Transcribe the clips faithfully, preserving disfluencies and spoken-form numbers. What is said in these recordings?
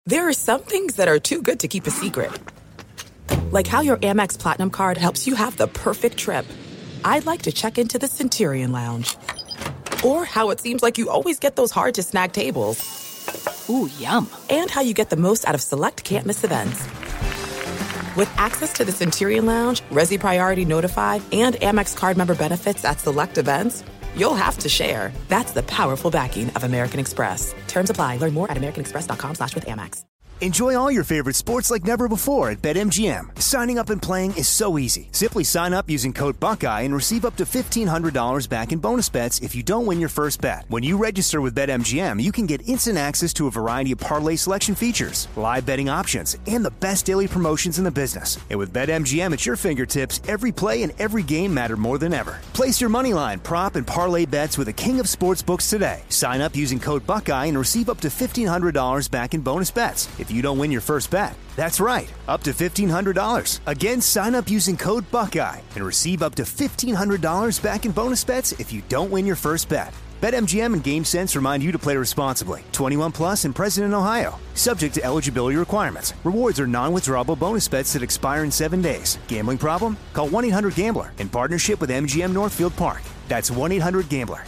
There are some things that are too good to keep a secret. Like how your Amex Platinum card helps you have the perfect trip. I'd like to check into the Centurion Lounge. Or how it seems like you always get those hard-to-snag tables. Ooh, yum. And how you get the most out of select can't-miss events. With access to the Centurion Lounge, Resi Priority Notified, and Amex card member benefits at select events, you'll have to share. That's the powerful backing of American Express. Terms apply. Learn more at americanexpress.com slash with Amex. Enjoy all your favorite sports like never before at BetMGM. Signing up and playing is so easy. Simply sign up using code Buckeye and receive up to fifteen hundred dollars back in bonus bets if you don't win your first bet. When you register with BetMGM, you can get instant access to a variety of parlay selection features, live betting options, and the best daily promotions in the business. And with BetMGM at your fingertips, every play and every game matter more than ever. Place your moneyline, prop, and parlay bets with the king of sportsbooks today. Sign up using code Buckeye and receive up to fifteen hundred dollars back in bonus bets if you don't win your first bet. That's right, up to fifteen hundred dollars. Again, sign up using code Buckeye and receive up to fifteen hundred dollars back in bonus bets if you don't win your first bet. BetMGM and GameSense remind you to play responsibly. twenty-one plus and present in Ohio. Subject to eligibility requirements. Rewards are non-withdrawable bonus bets that expire in seven days. Gambling problem? Call one eight hundred gambler in partnership with M G M Northfield Park. That's one eight hundred gambler.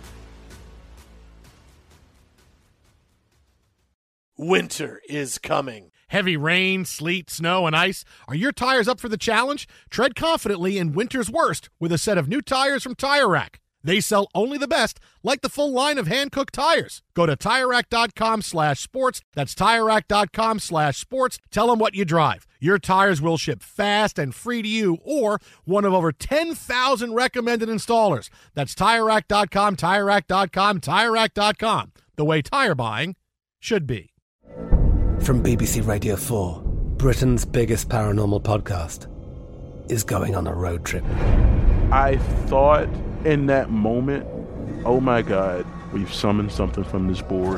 Winter is coming. Heavy rain, sleet, snow, and ice. Are your tires up for the challenge? Tread confidently in winter's worst with a set of new tires from Tire Rack. They sell only the best, like the full line of hand-cooked tires. Go to TireRack.com slash sports. That's TireRack.com slash sports. Tell them what you drive. Your tires will ship fast and free to you or one of over ten thousand recommended installers. That's TireRack dot com, TireRack dot com, TireRack dot com. The way tire buying should be. From B B C Radio four, Britain's biggest paranormal podcast is going on a road trip. I thought in that moment, oh my God, we've summoned something from this board.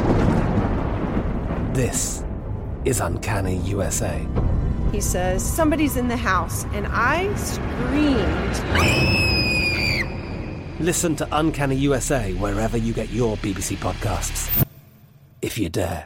This is Uncanny U S A. He says, somebody's in the house, and I screamed. Listen to Uncanny U S A wherever you get your B B C podcasts, if you dare.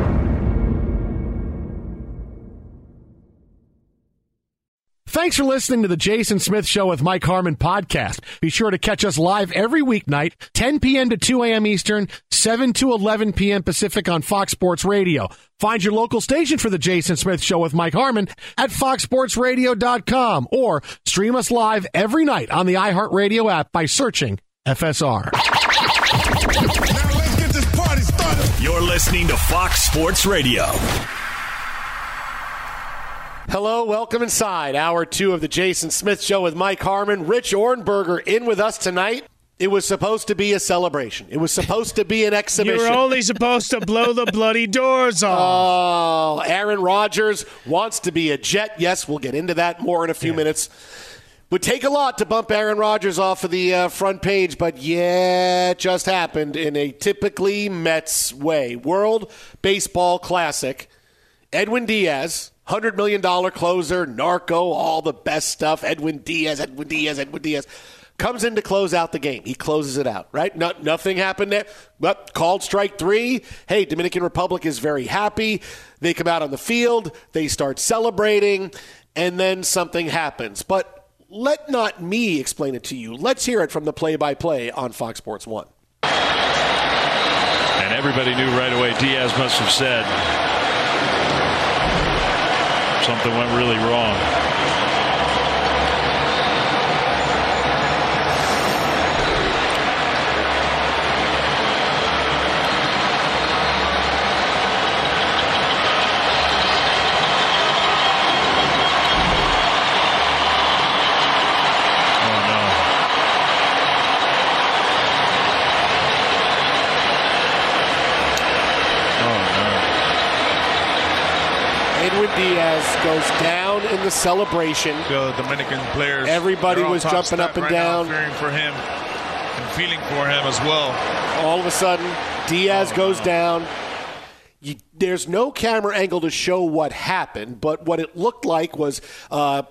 Thanks for listening to the Jason Smith Show with Mike Harmon podcast. Be sure to catch us live every weeknight, ten p.m. to two a.m. Eastern, seven to eleven p.m. Pacific on Fox Sports Radio. Find your local station for the Jason Smith Show with Mike Harmon at fox sports radio dot com or stream us live every night on the iHeartRadio app by searching F S R. Now let's get this party started. You're listening to Fox Sports Radio. Hello, welcome inside hour two of the Jason Smith Show with Mike Harmon. Rich Ohrnberger in with us tonight. It was supposed to be a celebration. It was supposed to be an exhibition. You were only supposed to blow the bloody doors off. Oh, Aaron Rodgers wants to be a Jet. Yes, we'll get into that more in a few yeah. minutes. Would take a lot to bump Aaron Rodgers off of the uh, front page, but yeah, it just happened in a typically Mets way. World Baseball Classic. Edwin Diaz, one hundred million dollars closer, narco, all the best stuff. Edwin Diaz, Edwin Diaz, Edwin Diaz. Comes in to close out the game. He closes it out, right? No, nothing happened there. But called strike three. Hey, Dominican Republic is very happy. They come out on the field. They start celebrating. And then something happens. But let not me explain it to you. Let's hear it from the play-by-play on Fox Sports one. And everybody knew right away Diaz must have said something went really wrong. Diaz goes down in the celebration. The Dominican players, everybody was jumping up and right down, now, cheering for him and feeling for him as well. All of a sudden, Diaz oh, goes no. down. You, there's no camera angle to show what happened, but what it looked like was uh,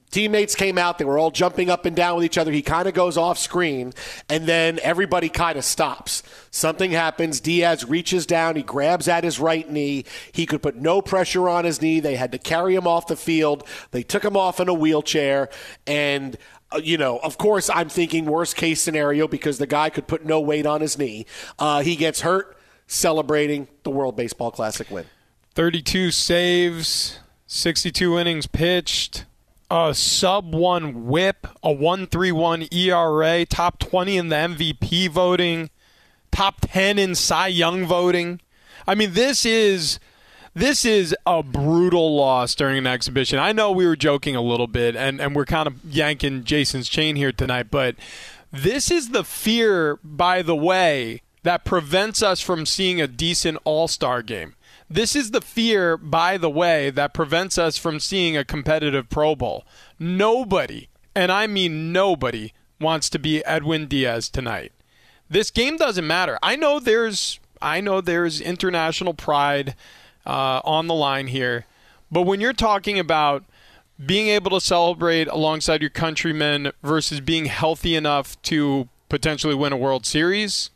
Teammates came out. They were all jumping up and down with each other. He kind of goes off screen, and then everybody kind of stops. Something happens. Diaz reaches down. He grabs at his right knee. He could put no pressure on his knee. They had to carry him off the field. They took him off in a wheelchair. And, uh, you know, of course, I'm thinking worst case scenario because the guy could put no weight on his knee. Uh, he gets hurt celebrating the World Baseball Classic win. thirty-two saves, sixty-two innings pitched. A sub one whip, a one point three one E R A, top twenty in the M V P voting, top ten in Cy Young voting. I mean, this is this is a brutal loss during an exhibition. I know we were joking a little bit, and, and we're kind of yanking Jason's chain here tonight, but this is the fear, by the way, that prevents us from seeing a decent All-Star game. This is the fear, by the way, that prevents us from seeing a competitive Pro Bowl. Nobody, and I mean nobody, wants to be Edwin Diaz tonight. This game doesn't matter. I know there's, I know there's international pride uh, on the line here, but when you're talking about being able to celebrate alongside your countrymen versus being healthy enough to potentially win a World Series,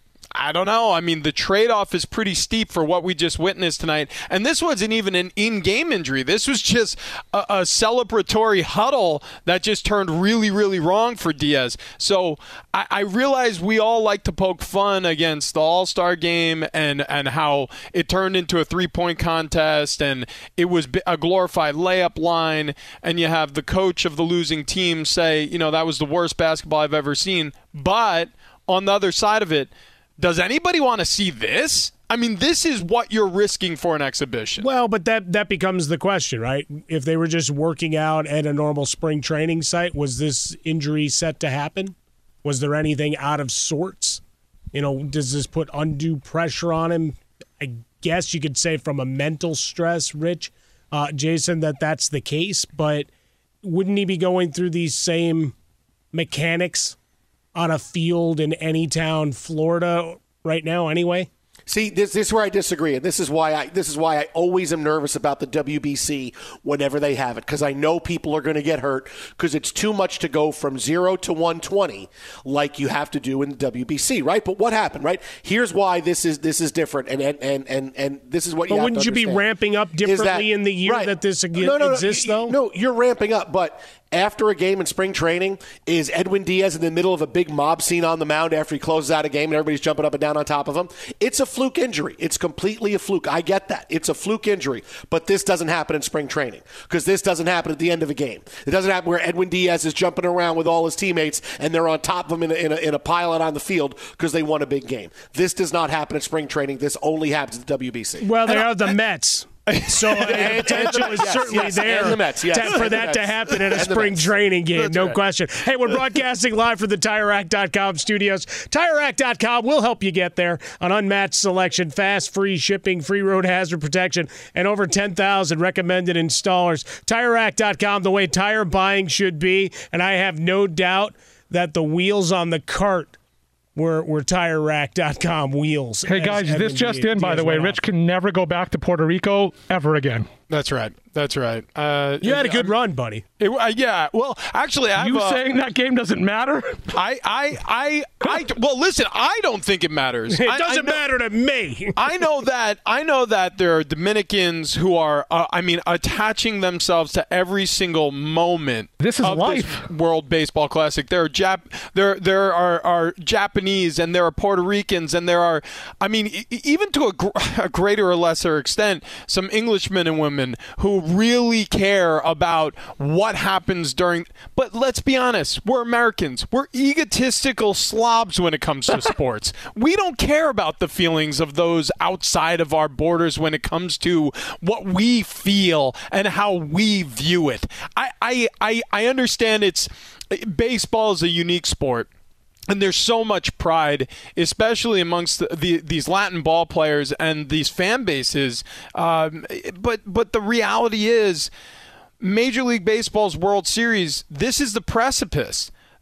I don't know. I mean, the trade-off is pretty steep for what we just witnessed tonight. And this wasn't even an in-game injury. This was just a, a celebratory huddle that just turned really, really wrong for Diaz. So I, I realize we all like to poke fun against the All-Star game and, and how it turned into a three-point contest and it was a glorified layup line. And you have the coach of the losing team say, you know, that was the worst basketball I've ever seen. But on the other side of it, does anybody want to see this? I mean, this is what you're risking for an exhibition. Well, but that, that becomes the question, right? If they were just working out at a normal spring training site, was this injury set to happen? Was there anything out of sorts? You know, does this put undue pressure on him? I guess you could say from a mental stress, Rich, uh, Jason, that that's the case. But wouldn't he be going through these same mechanics on a field in Anytown, Florida right now anyway? See, this, this is where I disagree, and this is why I this is why I always am nervous about the W B C whenever they have it, because I know people are going to get hurt because it's too much to go from zero to one twenty like you have to do in the W B C, right? But what happened, right? Here's why this is this is different, and and and and, and this is what you but have wouldn't to you be ramping up differently that, in the year right. that this ag- no, no, exists, no, though? No, you're ramping up, but after a game in spring training, is Edwin Diaz in the middle of a big mob scene on the mound after he closes out a game and everybody's jumping up and down on top of him? It's a fluke injury. It's completely a fluke. I get that. It's a fluke injury. But this doesn't happen in spring training because this doesn't happen at the end of a game. It doesn't happen where Edwin Diaz is jumping around with all his teammates and they're on top of him in a, in a, in a pile out on the field because they won a big game. This does not happen at spring training. This only happens at the W B C. Well, they and are I, the Mets. So the potential is yes, certainly yes, there and the Mets, yes, to, for and that the to Mets. happen in a And spring training game, That's no right. question. Hey, we're broadcasting live from the Tire Rack dot com studios. Tire Rack dot com will help you get there. An unmatched selection, fast, free shipping, free road hazard protection, and over ten thousand recommended installers. Tire Rack dot com, the way tire buying should be, and I have no doubt that the wheels on the cart We're, we're Tire Rack dot com wheels. Hey, guys, this just in, by the way. Rich can never go back to Puerto Rico ever again. That's right. That's right. Uh, you had a good run, buddy. It, uh, yeah. Well, actually, I you uh, saying that game doesn't matter? I, I, I, I. Well, listen. I don't think it matters. It I, doesn't I know, matter to me. I know that. I know that there are Dominicans who are. Uh, I mean, attaching themselves to every single moment. This is of life. This World Baseball Classic. There are Jap. There, there are, are Japanese, and there are Puerto Ricans, and there are. I mean, e- even to a, gr- a greater or lesser extent, some Englishmen and women who really care about what happens during. But let's be honest, we're Americans. We're egotistical slobs when it comes to sports. We don't care about the feelings of those outside of our borders when it comes to what we feel and how we view it. I I I, I understand it's baseball is a unique sport. And there's so much pride, especially amongst the, the, these Latin ball players and these fan bases. Um, but but the reality is, Major League Baseball's World Series, this is the precipice.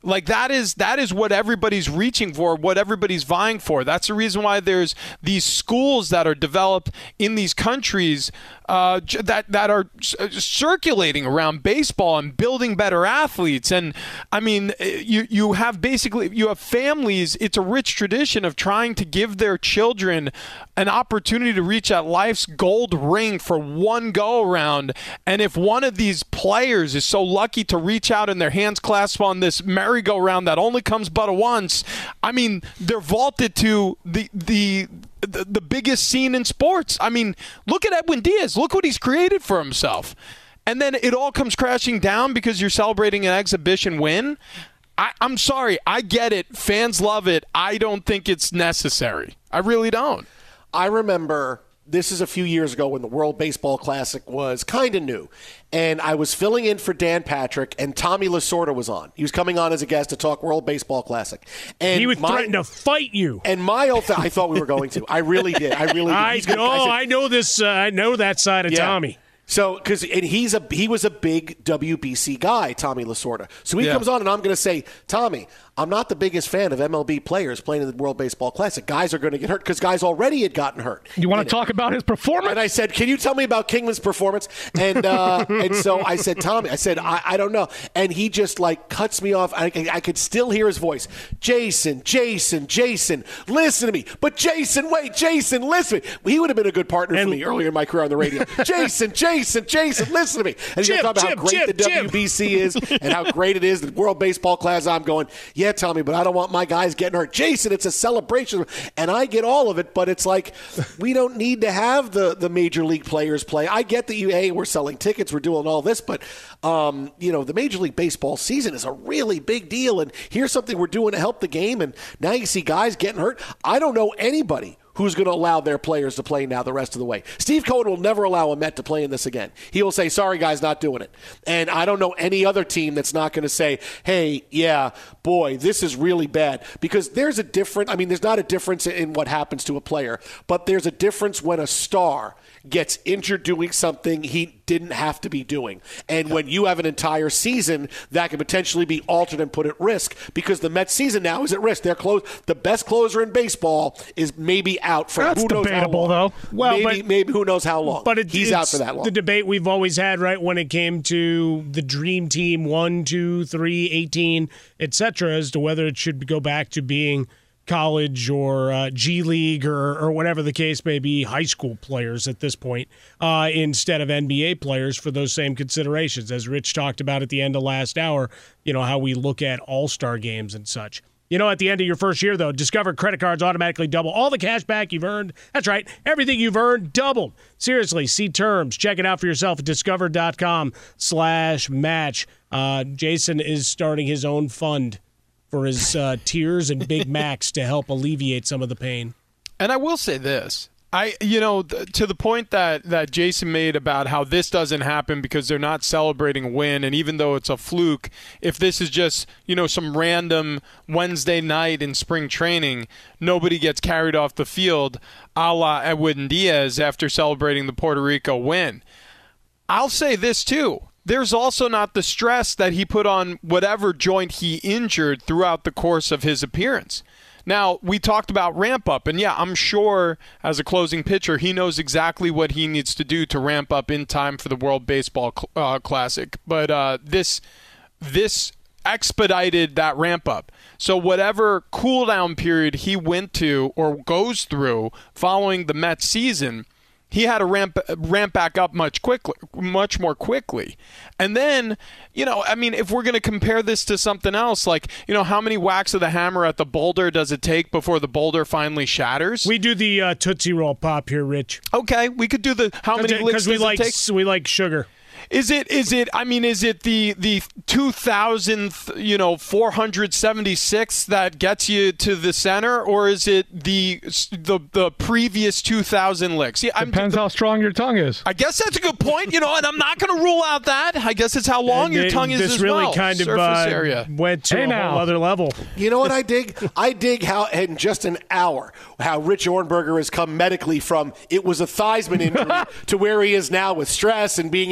Like that is that is what everybody's reaching for, what everybody's vying for. That's the reason why there's these schools that are developed in these countries uh, that that are circulating around baseball and building better athletes. And I mean, you you have basically you have families. It's a rich tradition of trying to give their children an opportunity to reach that life's gold ring for one go around. And if one of these players is so lucky to reach out and their hands clasp on this merry-go-round that only comes but once, I mean, they're vaulted to the the the, the biggest scene in sports. I mean, look at Edwin Diaz. Look what he's created for himself. And then it all comes crashing down because you're celebrating an exhibition win. I, I'm sorry. I get it. Fans love it. I don't think it's necessary. I really don't. I remember this is a few years ago when the World Baseball Classic was kind of new. And I was filling in for Dan Patrick, and Tommy Lasorda was on. He was coming on as a guest to talk World Baseball Classic. And he would my, threaten to fight you. And my old th- I thought we were going to. I really did. I really did. I He's know. gonna, I, said, I know this. Uh, I know that side of yeah. Tommy. So, because and he's a he was a big W B C guy, Tommy Lasorda. So he yeah. comes on, and I'm going to say, Tommy, I'm not the biggest fan of M L B players playing in the World Baseball Classic. Guys are going to get hurt because guys already had gotten hurt. You want to talk about his performance? And I said, can you tell me about Kingman's performance? And uh, and so I said, Tommy, I said, I, I don't know. And he just like cuts me off. I, I could still hear his voice. Jason, Jason, Jason, listen to me. But Jason, wait, Jason, listen to me. He would have been a good partner and, for me earlier in my career on the radio. Jason, Jason, Jason, listen to me. And he's talking about Jim, how great Jim, the Jim. W B C is and how great it is, the World Baseball Class. I'm going, yeah, Tommy, but I don't want my guys getting hurt. Jason, it's a celebration. And I get all of it, but it's like we don't need to have the, the major league players play. I get that you, hey, we're selling tickets, we're doing all this, but, um, you know, the Major League Baseball season is a really big deal. And here's something we're doing to help the game. And now you see guys getting hurt. I don't know anybody who's going to allow their players to play now the rest of the way. Steve Cohen will never allow a Met to play in this again. He will say, sorry, guys, not doing it. And I don't know any other team that's not going to say, hey, yeah, boy, this is really bad. Because there's a difference. I mean, there's not a difference in what happens to a player, but there's a difference when a star gets injured doing something he didn't have to be doing. And when you have an entire season that can potentially be altered and put at risk, because the Mets season now is at risk. They're close. The best closer in baseball is maybe out for That's who knows debatable, how long. though. Well, maybe, but, maybe who knows how long. But it, he's out for that long. The debate we've always had, right, when it came to the dream team, one, two, three, eighteen, et cetera, as to whether it should go back to being college or uh, G League or, or whatever the case may be, high school players at this point, uh, instead of N B A players for those same considerations. As Rich talked about at the end of last hour, you know, how we look at all-star games and such. You know, at the end of your first year, though, Discover credit cards automatically double all the cash back you've earned. That's right. Everything you've earned doubled. Seriously, see terms. Check it out for yourself at discover.com slash match. Uh, Jason is starting his own fund for his uh, Tears and Big Macs to help alleviate some of the pain. And I will say this. I, you know, th- to the point that, that Jason made about how this doesn't happen because they're not celebrating a win, and even though it's a fluke, if this is just, you know, some random Wednesday night in spring training, nobody gets carried off the field a la Edwin Diaz after celebrating the Puerto Rico win. I'll say this, too. There's also not the stress that he put on whatever joint he injured throughout the course of his appearance. Now, we talked about ramp up, and yeah, I'm sure as a closing pitcher, he knows exactly what he needs to do to ramp up in time for the World Baseball uh, Classic. But uh, this this expedited that ramp up. So whatever cool down period he went to or goes through following the Mets season, he had to ramp ramp back up much quickly, much more quickly. And then, you know, I mean, if we're going to compare this to something else, like, you know, how many whacks of the hammer at the boulder does it take before the boulder finally shatters? We do the uh, Tootsie Roll Pop here, Rich. Okay, we could do the how many licks does we like, it take? we like sugar. Is it? Is it? I mean, is it the the two thousandth, you know, four hundred seventy-six that gets you to the center, or is it the the the previous two thousand licks? Yeah, depends I'm, how strong your tongue is. I guess that's a good point. You know, and I'm not going to rule out that. I guess it's how long and your it, tongue is this as really well. kind of Surface uh, area. went to hey a now. whole other level. You know what I dig? I dig how in just an hour how Rich Ornberger has come medically from it was a Theismann injury to where he is now with stress and being able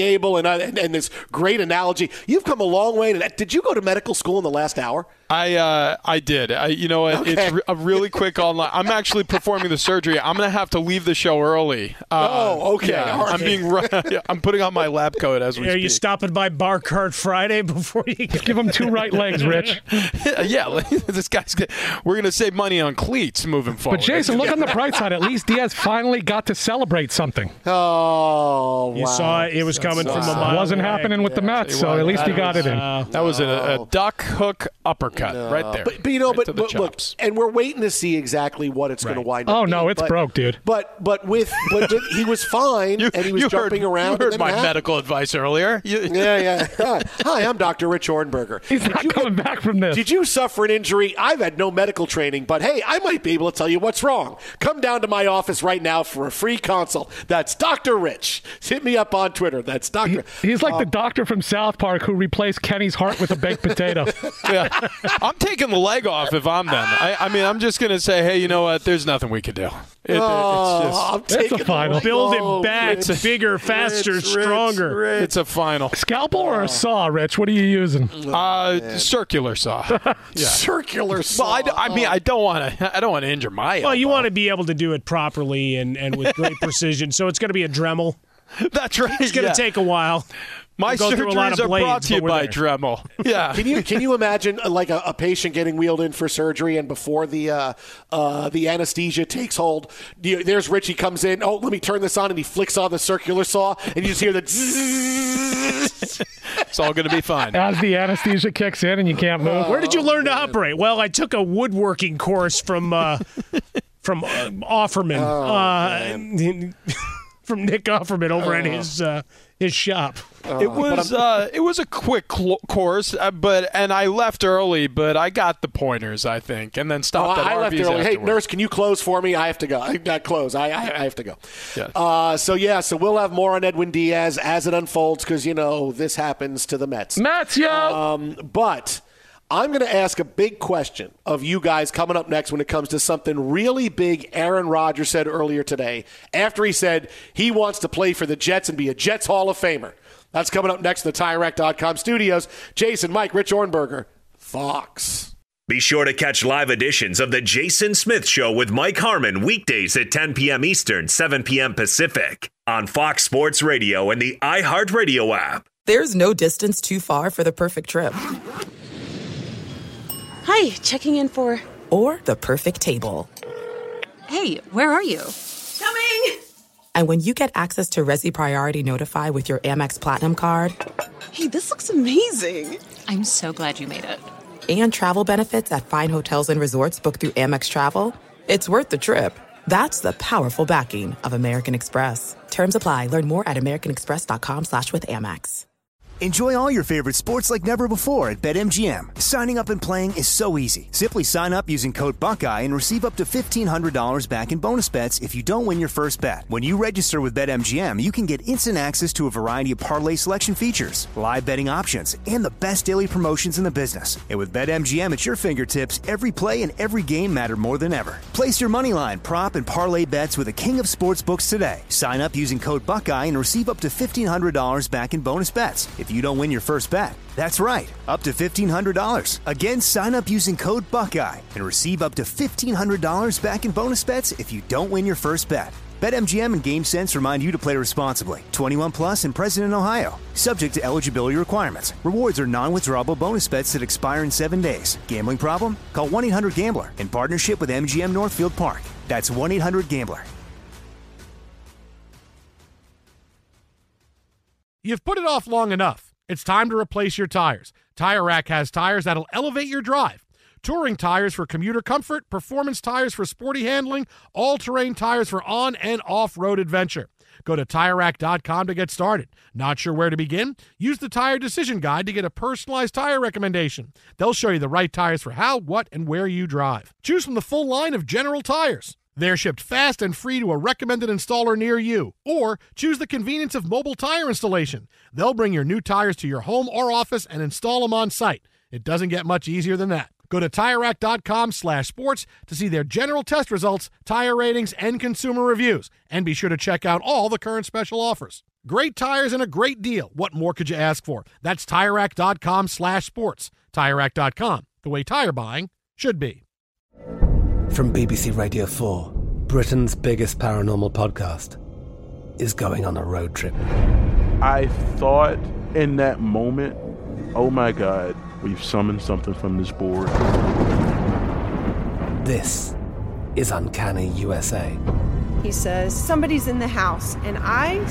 and, I, and, and this great analogy. You've come a long way. To, did you go to medical school in the last hour? I uh, I did. I, you know what? Okay. It's re- a really quick online. I'm actually performing the surgery. I'm going to have to leave the show early. Uh, oh, okay. Yeah, right. I'm being. I'm putting on my lab coat as we Are speak. you stopping by Bar Cart Friday before you give him two right legs, Rich? Yeah, this guy's. We're going to save money on cleats moving forward. But Jason, look on the bright side. At least Diaz finally got to celebrate something. Oh, you wow. saw it. It was coming wow. from a mile It wasn't away. happening with yeah, the Mets, so at least he got was, it in. Uh, that was a, a duck hook uppercut no. right there. But, but you know, right but, but look, and we're waiting to see exactly what it's right. going to wind up. Oh no, being. it's but, broke, dude. But but with but, but he was fine you, and he was you jumping heard, around. You heard and my happened. medical advice earlier. You, yeah, yeah. Hi, Hi, I'm Doctor Rich Ornberger. He's not coming back from this. Did you suffer an injury? I've had no medical training, but hey, I might be able to tell you what's wrong. Come down to my office right now for a free consult. That's Doctor Rich. Hit me up on Twitter. That's Doctor He, he's like um, the doctor from South Park who replaced Kenny's heart with a baked potato. Yeah. I'm taking the leg off if I'm them. I, I mean, I'm just going to say, hey, you know what? There's nothing we can do. It, oh, it's just, it's a final. Build oh, it back, Rich, bigger, faster, Rich, stronger. Rich, Rich. It's a final. Scalpel or a saw, Rich? What are you using? Uh, circular saw. Yeah. Circular saw. Well, I, d- I mean, I don't want to. I don't want to injure my. Well, elbow. you want to be able to do it properly and, and with great precision. So it's going to be a Dremel. That's right. It's going to yeah. take a while. My we'll surgeries are blades, brought to you by there. Dremel. Yeah. Can you can you imagine uh, like a, a patient getting wheeled in for surgery and before the uh, uh, the anesthesia takes hold, you, there's Richie comes in. Oh, let me turn this on, and he flicks on the circular saw, and you just hear the. Zzz. It's all going to be fine. As the anesthesia kicks in and you can't move. Where did you learn to operate? Well, I took a woodworking course from uh, from uh, Offerman. Oh, uh, from Nick Offerman over oh. at his uh, his shop. Uh, it was uh, it was a quick cl- course, uh, but and I left early, but I got the pointers, I think, and then stopped oh, at I Arby's left early. afterward. Hey, nurse, can you close for me? I have to go. I got close. I, I I have to go. Yes. Uh, so yeah, so we'll have more on Edwin Diaz as it unfolds because you know this happens to the Mets. Mets, yo. Um, but. I'm going to ask a big question of you guys coming up next when it comes to something really big Aaron Rodgers said earlier today after he said he wants to play for the Jets and be a Jets Hall of Famer. That's coming up next in the Tire Rack dot com studios. Jason, Mike, Rich Ornberger, Fox. Be sure to catch live editions of The Jason Smith Show with Mike Harmon weekdays at ten p.m. Eastern, seven p.m. Pacific on Fox Sports Radio and the iHeartRadio app. There's no distance too far for the perfect trip. Hi, checking in for... Or the perfect table. Hey, where are you? Coming! And when you get access to Resi Priority Notify with your Amex Platinum card... Hey, this looks amazing. I'm so glad you made it. And travel benefits at fine hotels and resorts booked through Amex Travel, it's worth the trip. That's the powerful backing of American Express. Terms apply. Learn more at americanexpress.com slash with Amex. Enjoy all your favorite sports like never before at BetMGM. Signing up and playing is so easy. Simply sign up using code Buckeye and receive up to fifteen hundred dollars back in bonus bets if you don't win your first bet. When you register with BetMGM, you can get instant access to a variety of parlay selection features, live betting options, and the best daily promotions in the business. And with BetMGM at your fingertips, every play and every game matter more than ever. Place your moneyline, prop, and parlay bets with the king of sportsbooks today. Sign up using code Buckeye and receive up to fifteen hundred dollars back in bonus bets if you don't win your first bet. That's right, up to fifteen hundred dollars. Again, sign up using code Buckeye and receive up to fifteen hundred dollars back in bonus bets if you don't win your first bet. BetMGM and GameSense remind you to play responsibly. twenty-one plus and present in Ohio. Subject to eligibility requirements. Rewards are non-withdrawable bonus bets that expire in seven days. Gambling problem? Call one eight hundred gambler in partnership with M G M Northfield Park. That's one eight hundred gambler. You've put it off long enough. It's time to replace your tires. Tire Rack has tires that'll elevate your drive. Touring tires for commuter comfort, performance tires for sporty handling, all-terrain tires for on- and off-road adventure. Go to Tire Rack dot com to get started. Not sure where to begin? Use the Tire Decision Guide to get a personalized tire recommendation. They'll show you the right tires for how, what, and where you drive. Choose from the full line of General Tires. They're shipped fast and free to a recommended installer near you. Or choose the convenience of mobile tire installation. They'll bring your new tires to your home or office and install them on site. It doesn't get much easier than that. Go to Tire Rack dot com slash sports to see their general test results, tire ratings, and consumer reviews. And be sure to check out all the current special offers. Great tires and a great deal. What more could you ask for? That's Tire Rack dot com slash sports. Tire Rack dot com, the way tire buying should be. From B B C Radio four, Britain's biggest paranormal podcast is going on a road trip. I thought in that moment, oh my God, we've summoned something from this board. This is Uncanny U S A. He says, somebody's in the house, and I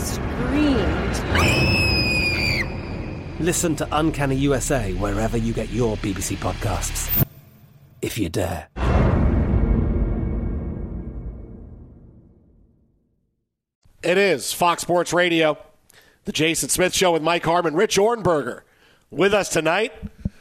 screamed. Listen to Uncanny U S A wherever you get your B B C podcasts, if you dare. It is Fox Sports Radio, the Jason Smith Show with Mike Harmon, Rich Ohrnberger with us tonight.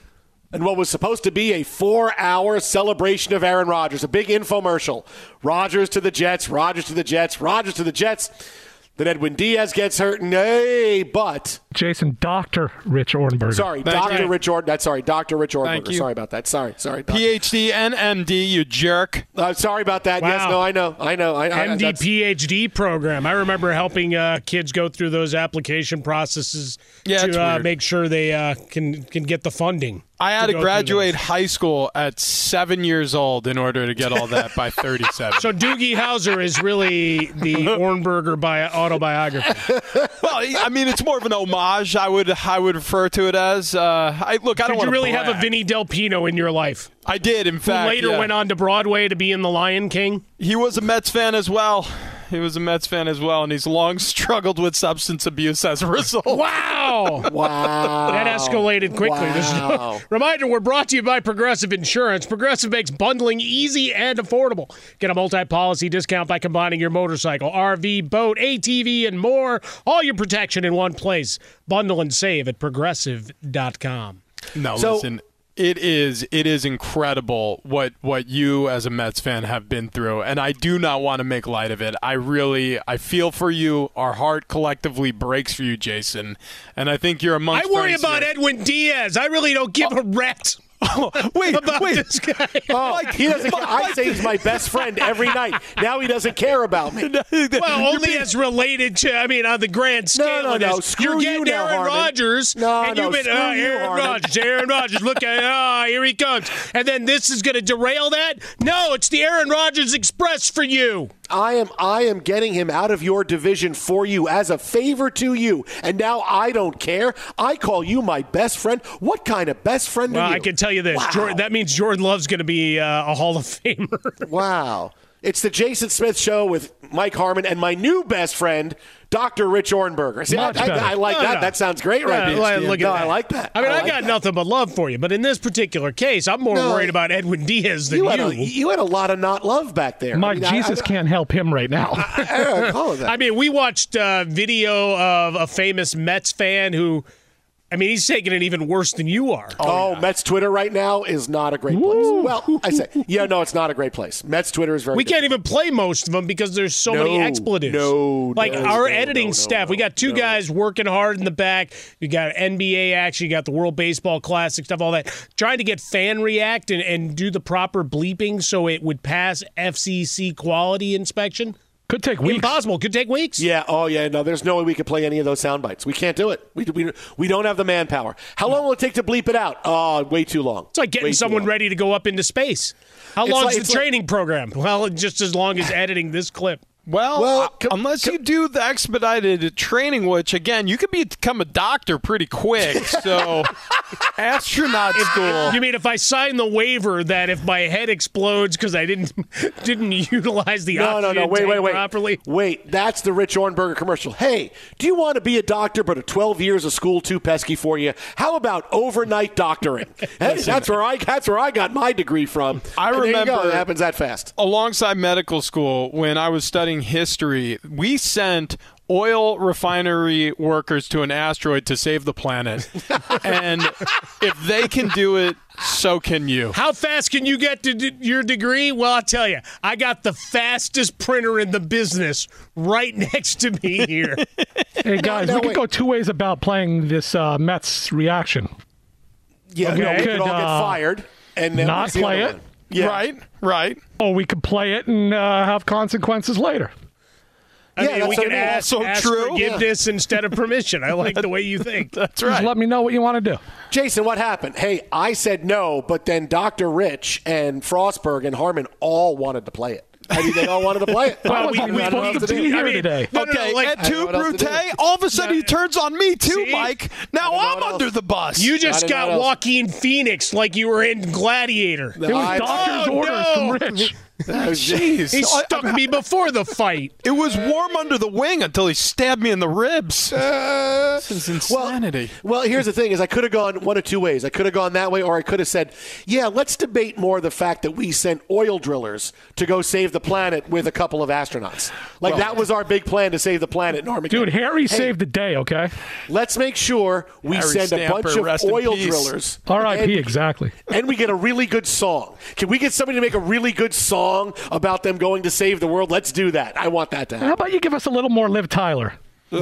And what was supposed to be a four-hour celebration of Aaron Rodgers, a big infomercial. Rodgers to the Jets, Rodgers to the Jets, Rodgers to the Jets. Then Edwin Diaz gets hurt, and hey, but... Jason, Doctor Rich Ohrnberger. Sorry, Thank Doctor you. Rich Ohrnberger. That's sorry, Doctor Rich Thank Ohrnberger. you. Sorry about that. Sorry, sorry. Doctor P H D and M D, you jerk. Uh, sorry about that. Wow. Yes, no, I know. I know. I, I, M D that's- P H D program. I remember helping uh, kids go through those application processes Yeah, it's to uh, weird. make sure they uh, can can get the funding. I had to go through graduate those. high school at seven years old in order to get all that by thirty-seven. So Doogie Howser is really the Ohrnberger bi- autobiography. Well, I mean, it's more of an homage. I would, I would refer to it as. Uh, I look. I don't Did want you to really brag. have a Vinny Del Pino in your life? I did, in Who fact. later yeah. went on to Broadway to be in The Lion King? He was a Mets fan as well. He was a Mets fan as well, and he's long struggled with substance abuse as a result. Wow! Wow. That escalated quickly. There's no- Wow. Reminder, we're brought to you by Progressive Insurance. Progressive makes bundling easy and affordable. Get a multi-policy discount by combining your motorcycle, R V, boat, A T V, and more. All your protection in one place. Bundle and save at progressive dot com. No, So- listen. It is it is incredible what what you as a Mets fan have been through, and I do not want to make light of it. I really I feel for you. Our heart collectively breaks for you, Jason, and I think you're amongst. I worry friends about here. Edwin Diaz. I really don't give a rat. Oh, wait, about wait. this guy. Oh, Mike, he doesn't. Mike, I say he's my best friend every night. Now he doesn't care about me. Well, only as related to, I mean, on the grand scale no, of no. this. Screw You're you getting now, Aaron Harmon. Rodgers, No, and no, you've been, screw uh, you, Aaron Harmon. Rodgers, Aaron Rodgers, look at, ah, here he comes. And then this is going to derail that? No, it's the Aaron Rodgers Express for you. I am I am getting him out of your division for you as a favor to you. And now I don't care. I call you my best friend. What kind of best friend Well, are you? I can tell you this. Wow. Jordan, that means Jordan Love's going to be uh, a Hall of Famer. Wow. It's the Jason Smith Show with Mike Harmon and my new best friend, Doctor Rich Ohrnberger. See, I, Much I, better. I like No, that. no. That sounds great right Yeah, there. well, Steve. look at no, that. I like that. I mean, I, like got that. nothing but love for you, but in this particular case, I'm more No. worried about Edwin Diaz than You you. had, a, you had a lot of not love back there. Mike, I mean, Jesus I, I, can't help him right now. I, I call it that. I mean, we watched uh, video of a famous Mets fan who, I mean, he's taking it even worse than you are. Oh, Mets Twitter right now is not a great place. Well, I say, yeah, no, it's not a great place. Mets Twitter is very We good. can't even play most of them because there's so No, many expletives. no, like no, our no, editing no, no, staff, we no, got two no. guys working hard in the back. You got N B A action, you got the World Baseball Classic stuff, all that. Trying to get fan react and, and do the proper bleeping so it would pass F C C quality inspection. Could take weeks. Impossible. Could take weeks. Yeah, oh yeah, no, there's no way we could play any of those sound bites. We can't do it. We, we, we don't have the manpower. How long will it take to bleep it out? Oh, way too long. It's like getting Way too someone long. ready to go up into space. How It's long like- is it's the like- training program? Well, just as long as editing this clip. Well, Well, uh, com- unless com- you do the expedited training, which again, you could become a doctor pretty quick. So, astronaut school. You mean if I sign the waiver that if my head explodes because I didn't didn't utilize the No, no, oxygen no, wait, tank wait, wait. properly? Wait, that's the Rich Ohrnberger commercial. Hey, do you want to be a doctor but a twelve years of school too pesky for you? How about overnight doctoring? Hey, that's where I that's where I got my degree from. I And there you go. remember- It happens that fast. Alongside medical school, when I was studying history, we sent oil refinery workers to an asteroid to save the planet. And if they can do it, so can you. How fast can you get to d- your degree? Well, I'll tell you, I got the fastest printer in the business right next to me here. Hey, guys, no, we could wait. go two ways about playing this uh, Mets reaction. Yeah, Okay. no, we could Could, all get uh, fired and then not what's the play other it? one? Yeah. Right, right. Or we could play it and uh, have consequences later. I Yeah, mean, that's we what can I mean. ask, Also ask true. forgiveness instead of permission. I like the way you think. That's Just let me know what you want to do. Jason, what happened? Hey, I said no, but then Doctor Rich and Frostberg and Harmon all wanted to play it. I mean, they all wanted to play it. Well, we, I we don't know supposed what to to be do. here I mean, today. no, no, no, Okay, like- and I don't two know what else to Brute, do. all of a sudden he turns on me too, See? Mike. Now I don't know I'm what under else. the bus. You I just don't know got what else. Joaquin Phoenix like you were in Gladiator. It was I- doctor's Oh, orders no. from Rich. Jeez. He stuck me before the fight. It was warm under the wing until he stabbed me in the ribs. Uh, This is insanity. Well, here's the thing: is I could have gone one of two ways. I could have gone that way, or I could have said, "Yeah, let's debate more the fact that we sent oil drillers to go save the planet with a couple of astronauts. Like that was our big plan to save the planet." Norman, Dude, Harry Hey, saved the day, okay? Let's make sure we Harry send a Stamper, bunch of rest in oil peace. drillers. R I P, and- exactly. And we get a really good song. Can we get somebody to make a really good song about them going to save the world? Let's do that. I want that to happen. How about you give us a little more Liv Tyler?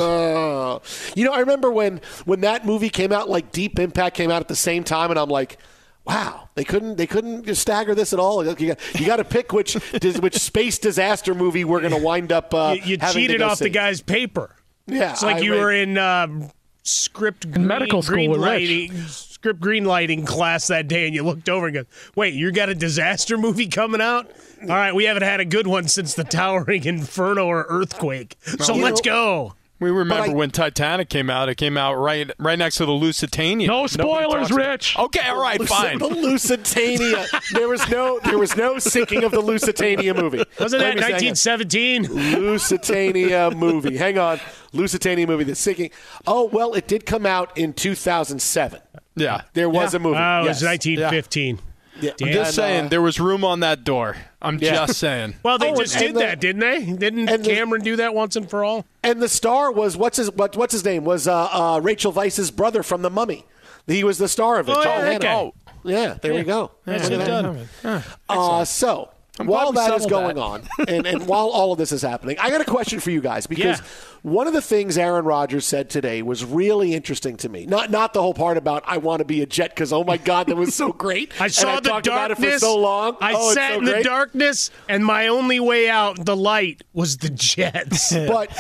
Uh, you know, I remember when when that movie came out, like Deep Impact came out at the same time, and I'm like, wow, they couldn't they couldn't just stagger this at all. You got, you got to pick which which space disaster movie we're going to wind up. Uh, You, you having to cheated go off see. the guy's paper. Yeah, It's like I you read- were in uh, script green, medical school green with Rich. lighting, script green lighting class that day, and you looked over and go, "Wait, you got a disaster movie coming out? All right, we haven't had a good one since the Towering Inferno or Earthquake. So You let's know- go." We remember But I- when Titanic came out. It came out right right next to the Lusitania. No Nobody spoilers, talks about- Rich. Okay, all right, fine. The Lusitania. There was no there was no sinking of the Lusitania movie. Wasn't Wait that a second. nineteen seventeen? Lusitania movie. Hang on. Lusitania movie that's sinking. Oh, well, it did come out in two thousand seven. Yeah. There was Yeah. a movie. Oh, it yes. was nineteen fifteen. Yeah. I'm just And, saying, uh, there was room on that door. I'm Yeah. just saying. Well, they Oh, just and did the- that, didn't they? Didn't and the- Cameron do that once and for all? And the star was what's his what, what's his name was uh, uh, Rachel Weisz's brother from The Mummy. He was the star of it. Oh, John yeah, Hannah. okay. Oh, Yeah, there we go. yeah, Look at that. done. Yeah. Uh, so while glad we that is settled going that. on, and, and while all of this is happening, I got a question for you guys because Yeah. one of the things Aaron Rodgers said today was really interesting to me. Not not the whole part about I want to be a Jet because oh my God, that was so great. I saw and the talked darkness. about it for so long. I Oh, it's sat so in the great. darkness, and my only way out, the light, was the Jets. But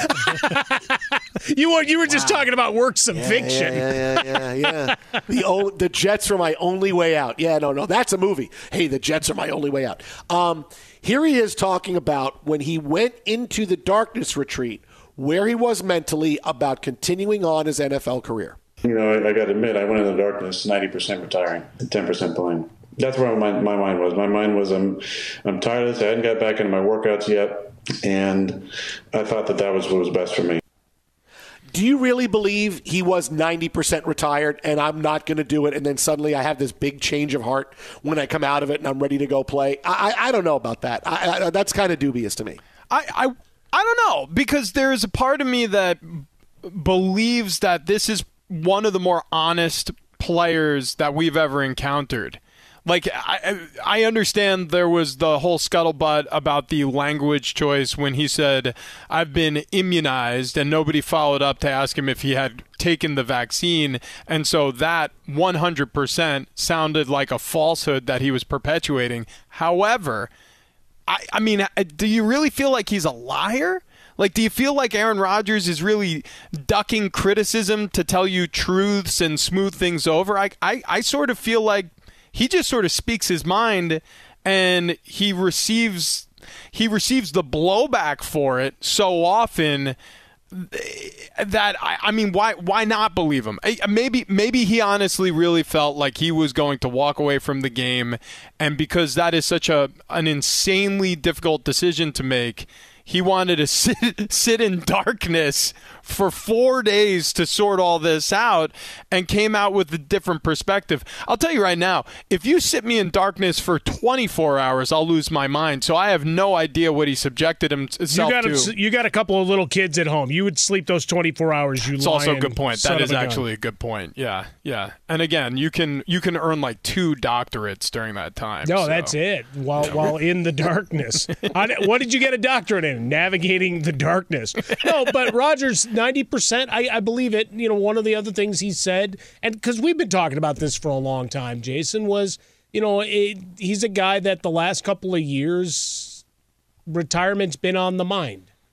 you were you were just talking about works of fiction. Yeah, yeah, yeah, yeah. the o- the Jets are my only way out. Yeah, no, no, that's a movie. Hey, the Jets are my only way out. Um, here he is talking about when he went into the darkness retreat, where he was mentally about continuing on his N F L career. You know, I, I got to admit, I went in the darkness, ninety percent retiring, ten percent playing. That's where my, my mind was. My mind was, I'm, I'm tired of this. I hadn't got back into my workouts yet, and I thought that that was what was best for me. Do you really believe he was ninety percent retired and I'm not going to do it, and then suddenly I have this big change of heart when I come out of it and I'm ready to go play? I, I, I don't know about that. I, I, that's kind of dubious to me. I, I I don't know, because there's a part of me that believes that this is one of the more honest players that we've ever encountered. Like, I, I understand there was the whole scuttlebutt about the language choice when he said, I've been immunized, and nobody followed up to ask him if he had taken the vaccine. And so that one hundred percent sounded like a falsehood that he was perpetuating. However, I, I mean, do you really feel like he's a liar? Like, do you feel like Aaron Rodgers is really ducking criticism to tell you truths and smooth things over? I, I, I sort of feel like he just sort of speaks his mind, and he receives he receives the blowback for it so often that I, I mean, why why not believe him? Maybe maybe he honestly really felt like he was going to walk away from the game, and because that is such a an insanely difficult decision to make, he wanted to sit sit in darkness for four days to sort all this out, and came out with a different perspective. I'll tell you right now, if you sit me in darkness for twenty-four hours, I'll lose my mind. So I have no idea what he subjected himself You got, to. a, you got a couple of little kids at home. You would sleep those twenty-four hours. You It's also a lying good point. son That of is a gun. actually a good point. Yeah, yeah. And again, you can you can earn like two doctorates during that time. No, so. that's it. While while in the darkness. I, what did you get a doctorate in? Navigating the darkness. No, but Rodgers, ninety percent, I, I believe it. You know, one of the other things he said, and because we've been talking about this for a long time, Jason, was, you know, it, he's a guy that the last couple of years, retirement's been on the mind.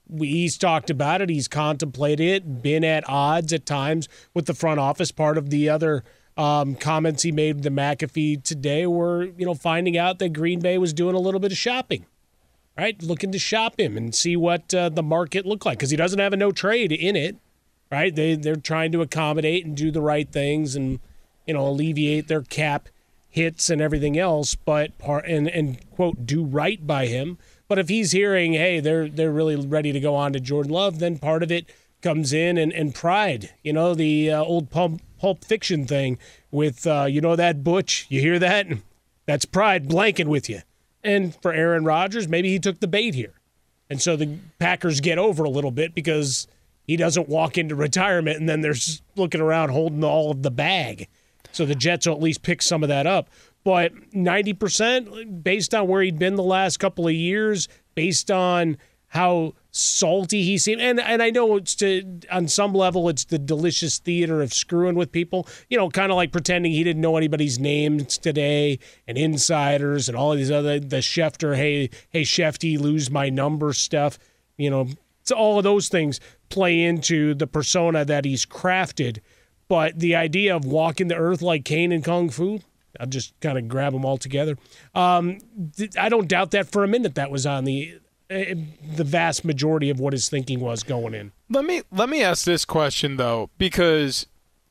he's talked about it. He's contemplated it, been at odds at times with the front office. Part of the other um, comments he made to McAfee today were, you know, finding out that Green Bay was doing a little bit of shopping, right? Looking to shop him and see what uh, the market looked like, because he doesn't have a no trade in it, right? They, they're trying to accommodate and do the right things and, you know, alleviate their cap hits and everything else, but part and, and quote, do right by him. But if he's hearing, hey, they're they're really ready to go on to Jordan Love, then part of it comes in and, and pride. You know, the uh, old Pulp, Pulp Fiction thing with, uh, you know, that Butch, you hear that? That's pride blanking with you. And for Aaron Rodgers, maybe he took the bait here. And so the Packers get over a little bit because he doesn't walk into retirement and then they're looking around holding all of the bag. So the Jets will at least pick some of that up. But ninety percent, based on where he'd been the last couple of years, based on how salty he seemed, and and I know it's to on some level it's the delicious theater of screwing with people, you know, kind of like pretending he didn't know anybody's names today and insiders and all of these other, the Schefter, hey, hey, Shefty, lose my number stuff, you know, so all of those things play into the persona that he's crafted. But the idea of walking the earth like Kane in Kung Fu, I'll just kind of grab them all together. Um, th- I don't doubt that for a minute that was on the uh, the vast majority of what his thinking was going in. Let me let me ask this question, though, because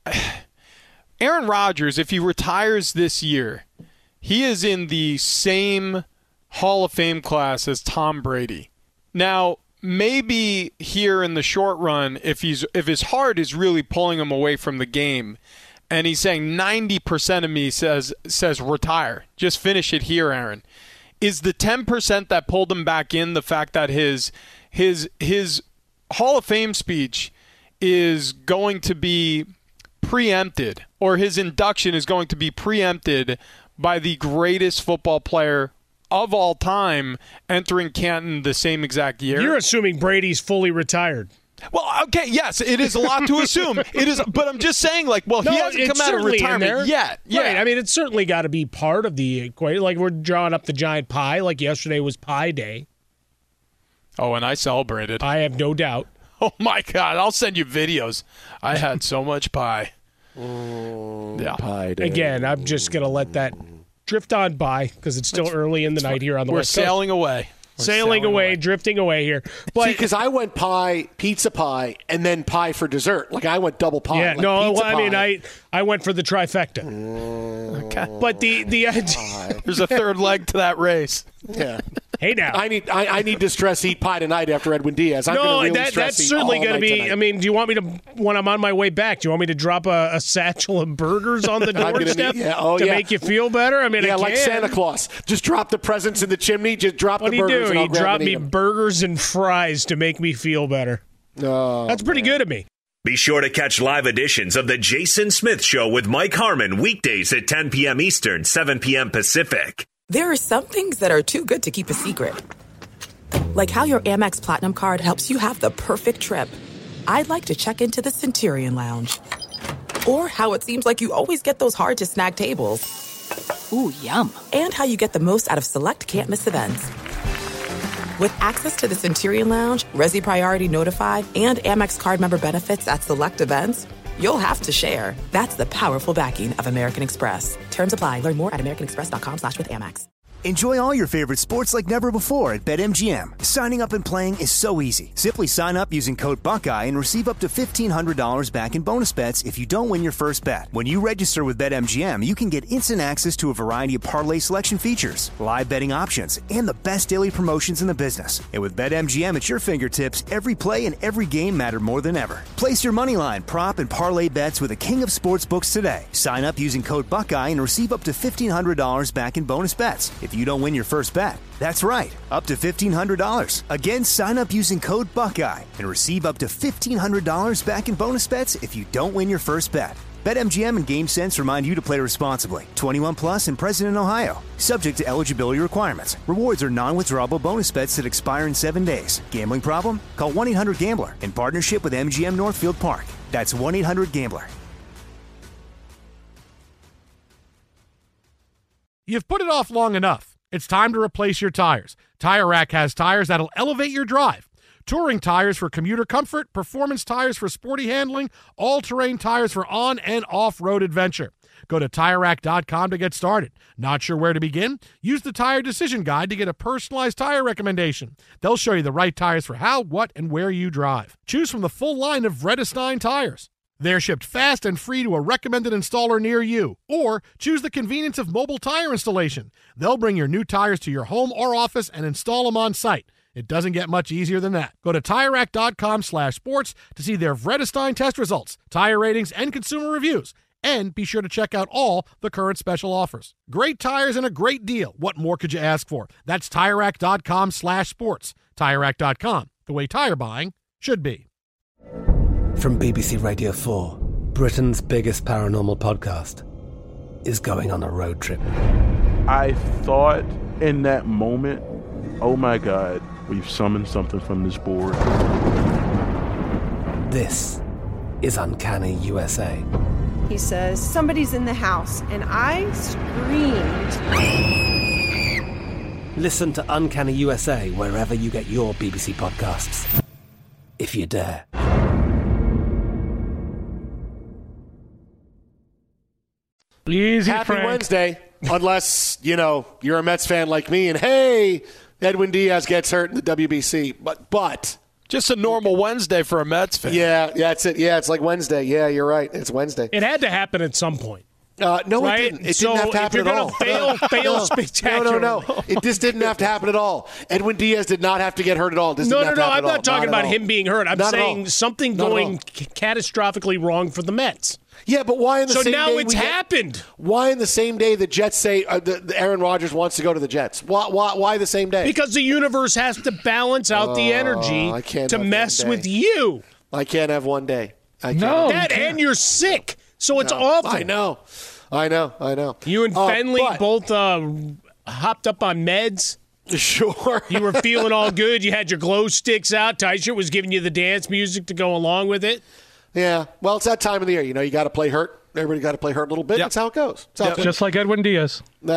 Aaron Rodgers, if he retires this year, he is in the same Hall of Fame class as Tom Brady. Now, maybe here in the short run, if he's if his heart is really pulling him away from the game, and he's saying ninety percent of me says says retire, just finish it here, Aaron. Is the ten percent that pulled him back in the fact that his his his Hall of Fame speech is going to be preempted, or his induction is going to be preempted by the greatest football player of all time entering Canton the same exact year? You're assuming Brady's fully retired. Well, okay, yes, it is a lot to assume. It is, but I'm just saying, like, well, no, he hasn't come out of retirement yet. Yeah, right. I mean, it's certainly got to be part of the equation. Like, we're drawing up the giant pie. Like yesterday was Pie Day. Oh, and I celebrated. I have no doubt. Oh my God! I'll send you videos. I had so much pie. Mm, yeah, Pie Day. Again, I'm just gonna let that drift on by because it's still early in the night here on the We're West Coast. sailing away. We're sailing, sailing away, away, drifting away here. But see, because I went pie, pizza pie, and then pie for dessert. Like I went double pie. Yeah, like no, well, I pie. mean, I I went for the trifecta. Mm, okay, but the the idea, there's a third leg to that race. Yeah. Hey now, I need I, I need to stress eat pie tonight after Edwin Diaz. I'm no, really that, that's certainly going to be. Tonight. I mean, do you want me to when I'm on my way back? Do you want me to drop a, a satchel of burgers on the doorstep yeah, oh, to yeah. make you feel better? I mean, yeah, I like can. Santa Claus. Just drop the presents in the chimney. Just drop what the do you burgers. do? And I'll You grab drop me them. burgers and fries to make me feel better. No, that's pretty man. good of me. Be sure to catch live editions of The Jason Smith Show with Mike Harmon weekdays at ten p.m. Eastern, seven p.m. Pacific. There are some things that are too good to keep a secret. Like how your Amex Platinum card helps you have the perfect trip. I'd like to check into the Centurion Lounge. Or how it seems like you always get those hard-to-snag tables. Ooh, yum. And how you get the most out of select can't-miss events. With access to the Centurion Lounge, Resi Priority Notified, and Amex card member benefits at select events, you'll have to share. That's the powerful backing of American Express. Terms apply. Learn more at americanexpress.com slash with Amex. Enjoy all your favorite sports like never before at BetMGM. Signing up and playing is so easy. Simply sign up using code Buckeye and receive up to fifteen hundred dollars back in bonus bets if you don't win your first bet. When you register with BetMGM, you can get instant access to a variety of parlay selection features, live betting options, and the best daily promotions in the business. And with BetMGM at your fingertips, every play and every game matter more than ever. Place your moneyline, prop, and parlay bets with the king of sportsbooks today. Sign up using code Buckeye and receive up to fifteen hundred dollars back in bonus bets if you don't win your first bet. That's right, up to fifteen hundred dollars. Again, sign up using code Buckeye and receive up to fifteen hundred dollars back in bonus bets if you don't win your first bet. BetMGM and GameSense remind you to play responsibly. twenty-one plus and present in Ohio. Subject to eligibility requirements. Rewards are non-withdrawable bonus bets that expire in seven days. Gambling problem? Call one eight hundred gambler in partnership with M G M Northfield Park. That's one eight hundred gambler. You've put it off long enough. It's time to replace your tires. Tire Rack has tires that'll elevate your drive. Touring tires for commuter comfort, performance tires for sporty handling, all-terrain tires for on- and off-road adventure. Go to Tire Rack dot com to get started. Not sure where to begin? Use the Tire Decision Guide to get a personalized tire recommendation. They'll show you the right tires for how, what, and where you drive. Choose from the full line of Vredestein tires. They're shipped fast and free to a recommended installer near you. Or choose the convenience of mobile tire installation. They'll bring your new tires to your home or office and install them on site. It doesn't get much easier than that. Go to Tire Rack dot com slash sports to see their Vredestein test results, tire ratings, and consumer reviews. And be sure to check out all the current special offers. Great tires and a great deal. What more could you ask for? That's Tire Rack dot com slash sports. Tire Rack dot com, the way tire buying should be. From B B C Radio four, Britain's biggest paranormal podcast is going on a road trip. I thought in that moment, oh my God, we've summoned something from this board. This is Uncanny U S A. He says, somebody's in the house, and I screamed. Listen to Uncanny U S A wherever you get your B B C podcasts, if you dare. Easy, Happy Frank. Wednesday, unless, you know, you're a Mets fan like me, and hey, Edwin Diaz gets hurt in the W B C. But, but... Just a normal Wednesday for a Mets fan. Yeah, yeah, it's it. Yeah, it's like Wednesday. Yeah, you're right. It's Wednesday. It had to happen at some point. Uh, no, right? it didn't. It so didn't have to happen if you're at all. Fail, fail no. spectacularly. No, no, no. It just didn't have to happen at all. Edwin Diaz did not have to get hurt at all. This no, didn't no, have to no. I'm happen not talking not about him being hurt. I'm not saying something not going c- catastrophically wrong for the Mets. Yeah, but why in the so same day? So now it's we happened. Get, why in the same day the Jets say uh, the, the Aaron Rodgers wants to go to the Jets? Why, why, why the same day? Because the universe has to balance out uh, the energy I can't to mess with you. I can't have one day. I can't. No, that you and you're sick, so it's no, awful. I know, I know, I know. You and uh, Fenley but, both uh, hopped up on meds. Sure. You were feeling all good. You had your glow sticks out. Tyshirt was giving you the dance music to go along with it. Yeah. Well, it's that time of the year. You know, you got to play hurt. Everybody got to play hurt a little bit. Yep. That's how it goes. Yep. Just like Edwin Diaz. Uh,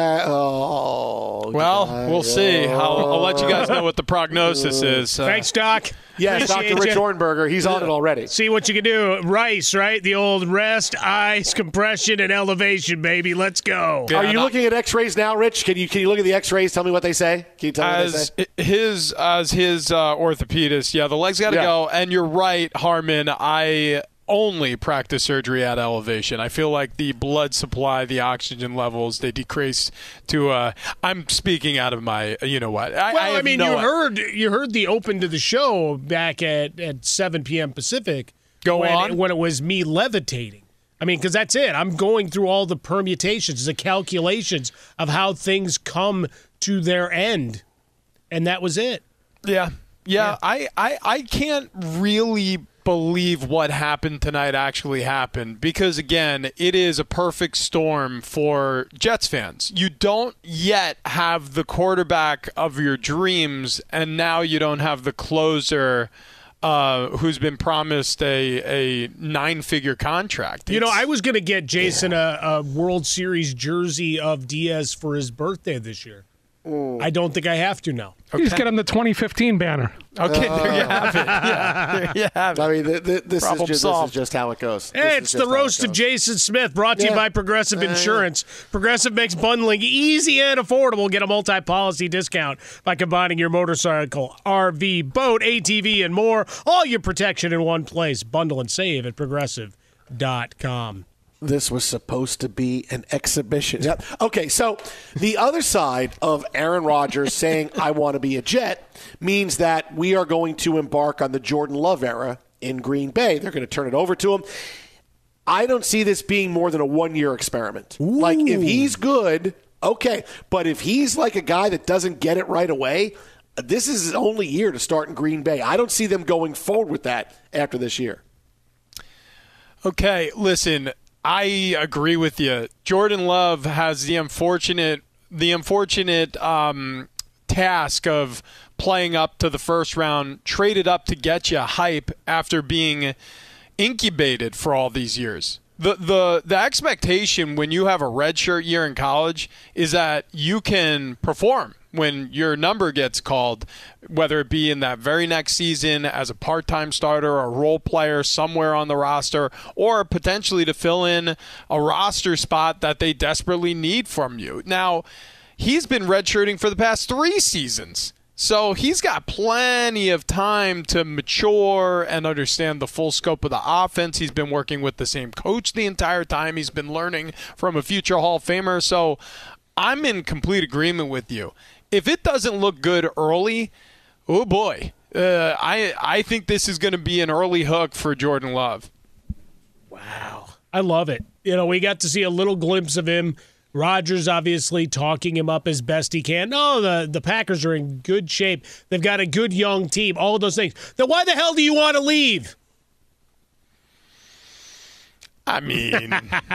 oh, well, God. we'll see. I'll, I'll let you guys know what the prognosis is. Uh, Thanks, Doc. Yes, Doctor Rich Ornberger. He's on it already. See what you can do. Rice, right? The old rest, ice, compression, and elevation, baby. Let's go. Yeah, Are you not- looking at X-rays now, Rich? Can you can you look at the X-rays? Tell me what they say. Can you tell me as what they say? His as his uh, orthopedist, yeah, the legs got to yeah. go. And you're right, Harmon. I. only practice surgery at elevation. I feel like the blood supply, the oxygen levels, they decrease to. Uh, I'm speaking out of my. You know what? I, well, I, I mean, no you I- heard you heard the open to the show back at, at seven p.m. Pacific. Go when, on when it was me levitating. I mean, because that's it. I'm going through all the permutations, the calculations of how things come to their end, and that was it. Yeah, yeah. yeah. I, I, I can't really believe what happened tonight actually happened because, again, it is a perfect storm for Jets fans. You don't yet have the quarterback of your dreams, and now you don't have the closer uh, who's been promised a, a nine-figure contract. You know, I was going to get Jason yeah. a, a World Series jersey of Diaz for his birthday this year. Mm. I don't think I have to now. Okay. You just get him the twenty fifteen banner. Okay, uh, there you have it. Yeah, there you have it. I mean, the, the, this, is just, this is just how it goes. Hey, this it's the roast of Jason Smith, brought to yeah. you by Progressive Insurance. Uh, Progressive makes bundling easy and affordable. Get a multi-policy discount by combining your motorcycle, R V, boat, A T V, and more. All your protection in one place. Bundle and save at progressive dot com. This was supposed to be an exhibition. Yep. Okay, so the other side of Aaron Rodgers saying, I want to be a Jet, means that we are going to embark on the Jordan Love era in Green Bay. They're going to turn it over to him. I don't see this being more than a one-year experiment. Ooh. Like, if he's good, okay. But if he's like a guy that doesn't get it right away, this is his only year to start in Green Bay. I don't see them going forward with that after this year. Okay, listen. I agree with you. Jordan Love has the unfortunate, the unfortunate um, task of playing up to the first round, traded up to get you hype after being incubated for all these years. The the the expectation when you have a redshirt year in college is that you can perform when your number gets called, whether it be in that very next season as a part-time starter or a role player somewhere on the roster, or potentially to fill in a roster spot that they desperately need from you. Now, he's been redshirting for the past three seasons. So he's got plenty of time to mature and understand the full scope of the offense. He's been working with the same coach the entire time. He's been learning from a future Hall of Famer. So I'm in complete agreement with you. If it doesn't look good early, oh boy, uh, I I think this is going to be an early hook for Jordan Love. Wow. I love it. You know, we got to see a little glimpse of him. Rodgers obviously talking him up as best he can. No, the, the Packers are in good shape. They've got a good young team, all of those things. Then why the hell do you want to leave? I mean,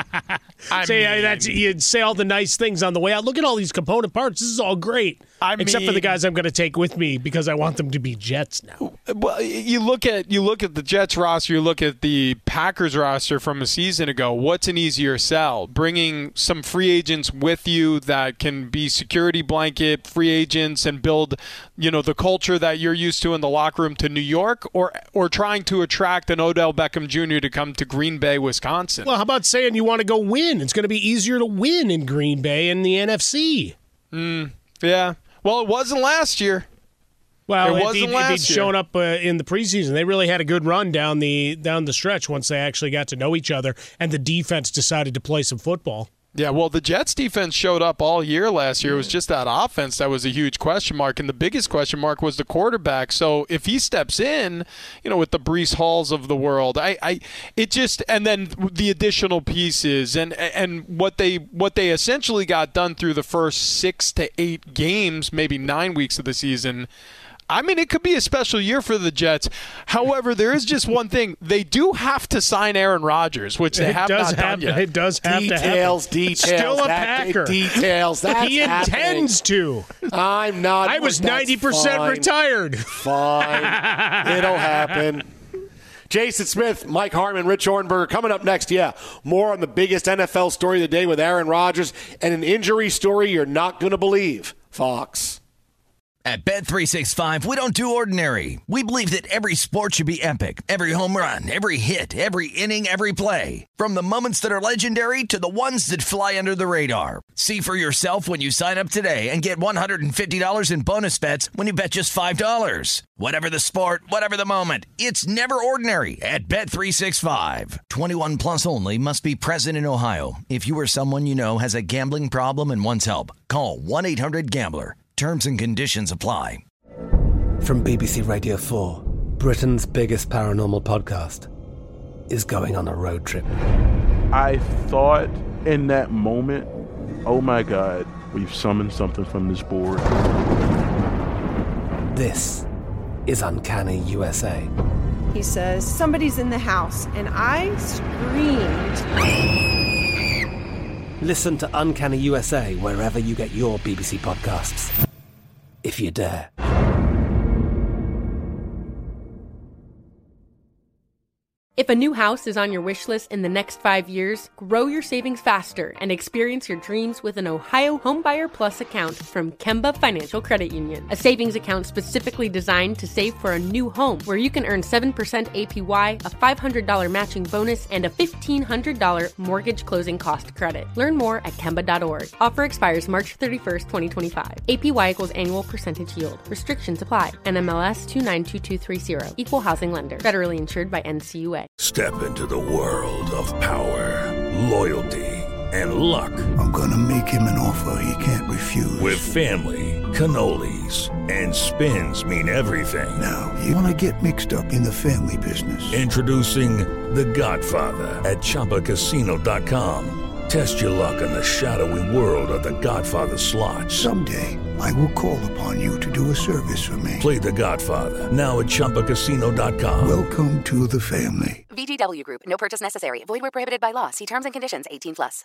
I say mean, that's you'd say all the nice things on the way out. Look at all these component parts. This is all great, I except mean, for the guys I'm going to take with me because I want them to be Jets now. Well, you look at you look at the Jets roster. You look at the Packers roster from a season ago. What's an easier sell? Bringing some free agents with you that can be security blanket free agents and build, you know, the culture that you're used to in the locker room to New York, or or trying to attract an Odell Beckham Junior to come to Green Bay, Wisconsin. Well, how about saying you want to go win? It's going to be easier to win in Green Bay in the N F C. Mm, yeah. Well, it wasn't last year. Well, it if, wasn't he'd, last if he'd year. shown up uh, in the preseason, they really had a good run down the down the stretch once they actually got to know each other and the defense decided to play some football. Yeah, well, the Jets defense showed up all year last year. It was just that offense that was a huge question mark, and the biggest question mark was the quarterback. So if he steps in, you know, with the Breece Halls of the world, I, I, it just, and then the additional pieces, and and what they what they essentially got done through the first six to eight games, maybe nine weeks of the season. I mean, it could be a special year for the Jets. However, there is just one thing. They do have to sign Aaron Rodgers, which they it have does not have, done yet. It does have details, to happen. Details, Still a that, Packer. Details, that's He intends happening. to. I'm not. I was ninety percent fine. retired. Fine. It'll happen. Jason Smith, Mike Harmon, Rich Orenberger coming up next. Yeah, more on the biggest N F L story of the day with Aaron Rodgers and an injury story you're not going to believe. Fox. At Bet three sixty-five, we don't do ordinary. We believe that every sport should be epic. Every home run, every hit, every inning, every play. From the moments that are legendary to the ones that fly under the radar. See for yourself when you sign up today and get one hundred fifty dollars in bonus bets when you bet just five dollars. Whatever the sport, whatever the moment, it's never ordinary at Bet three sixty-five. twenty-one plus only. Must be present in Ohio. If you or someone you know has a gambling problem and wants help, call one eight hundred gambler. Terms and conditions apply. From B B C Radio four, Britain's biggest paranormal podcast is going on a road trip. I thought in that moment, oh my God, we've summoned something from this board. This is Uncanny U S A. He says, somebody's in the house, and I screamed. Listen to Uncanny U S A wherever you get your B B C podcasts, if you dare. If a new house is on your wish list in the next five years, grow your savings faster and experience your dreams with an Ohio Homebuyer Plus account from Kemba Financial Credit Union. A savings account specifically designed to save for a new home, where you can earn seven percent A P Y, a five hundred dollars matching bonus, and a fifteen hundred dollars mortgage closing cost credit. Learn more at Kemba dot org. Offer expires March thirty-first, twenty twenty-five. A P Y equals annual percentage yield. Restrictions apply. N M L S two nine two two three zero. Equal housing lender. Federally insured by N C U A. Step into the world of power, loyalty, and luck. I'm gonna make him an offer he can't refuse. With family, cannolis, and spins mean everything. Now, you wanna get mixed up in the family business. Introducing The Godfather at Chumba Casino dot com. Test your luck in the shadowy world of The Godfather slot. Someday, I will call upon you to do a service for me. Play The Godfather, now at Chumba Casino dot com. Welcome to the family. V G W Group. No purchase necessary. Void where prohibited by law. See terms and conditions. eighteen plus.